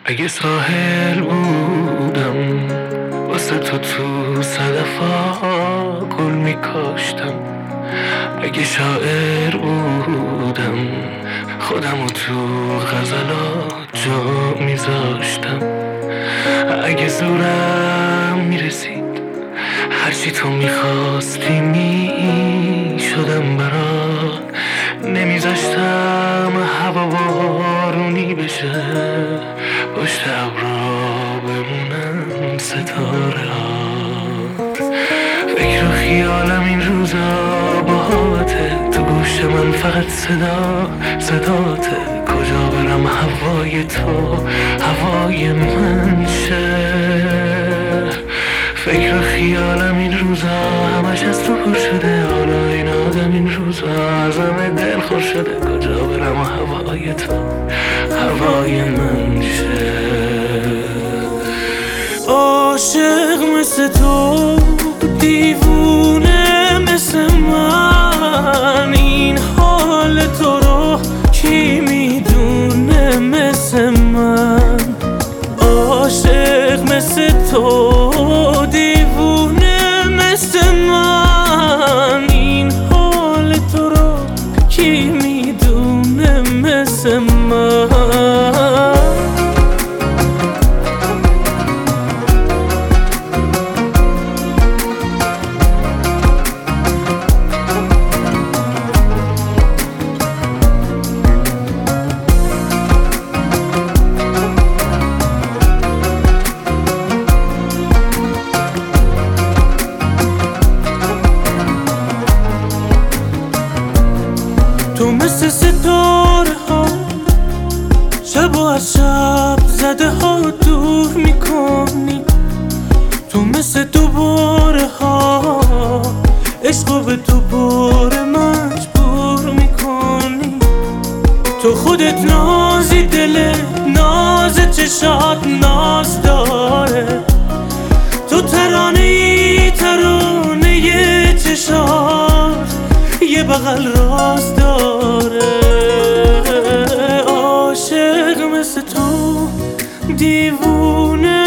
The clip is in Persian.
اگه ساحل بودم واسه تو صدفا گل میکاشتم. اگه شاعر بودم خودمو تو غزلات جا میذاشتم. اگه زورم میرسید هرچی تو میخواستی میشدم برات. نمیذاشتم هوا بارونی بشه، پشت ابرا بمونن ستاره ها. فکر و خیالم این روزا باهاته، تو گوش من فقط صداته. کجا برم هوای تو هوای من شه. فکر و خیالم این روزا همش از تو پر شده. حالا این آدم این روزا ازم دل خور شده. کجا برم هوای تو هوای من شه. عاشق مثل تو، دیوونه مثل من، این حال تو رو کی میدونه مثل من. عاشق مثل تو، دیوونه مثل من، این حال تو رو کی میدونه مثل من. تو مثل ستاره ها شب و از شب زده ها دور میکنی. تو مثل دوباره ها عشقو به دوباره مجبور میکنی. تو خودت نازی، دل ناز چشات ناز داره. تو ترانه چشات یه بغل راز داره. عاشق مثل تو، دیوونه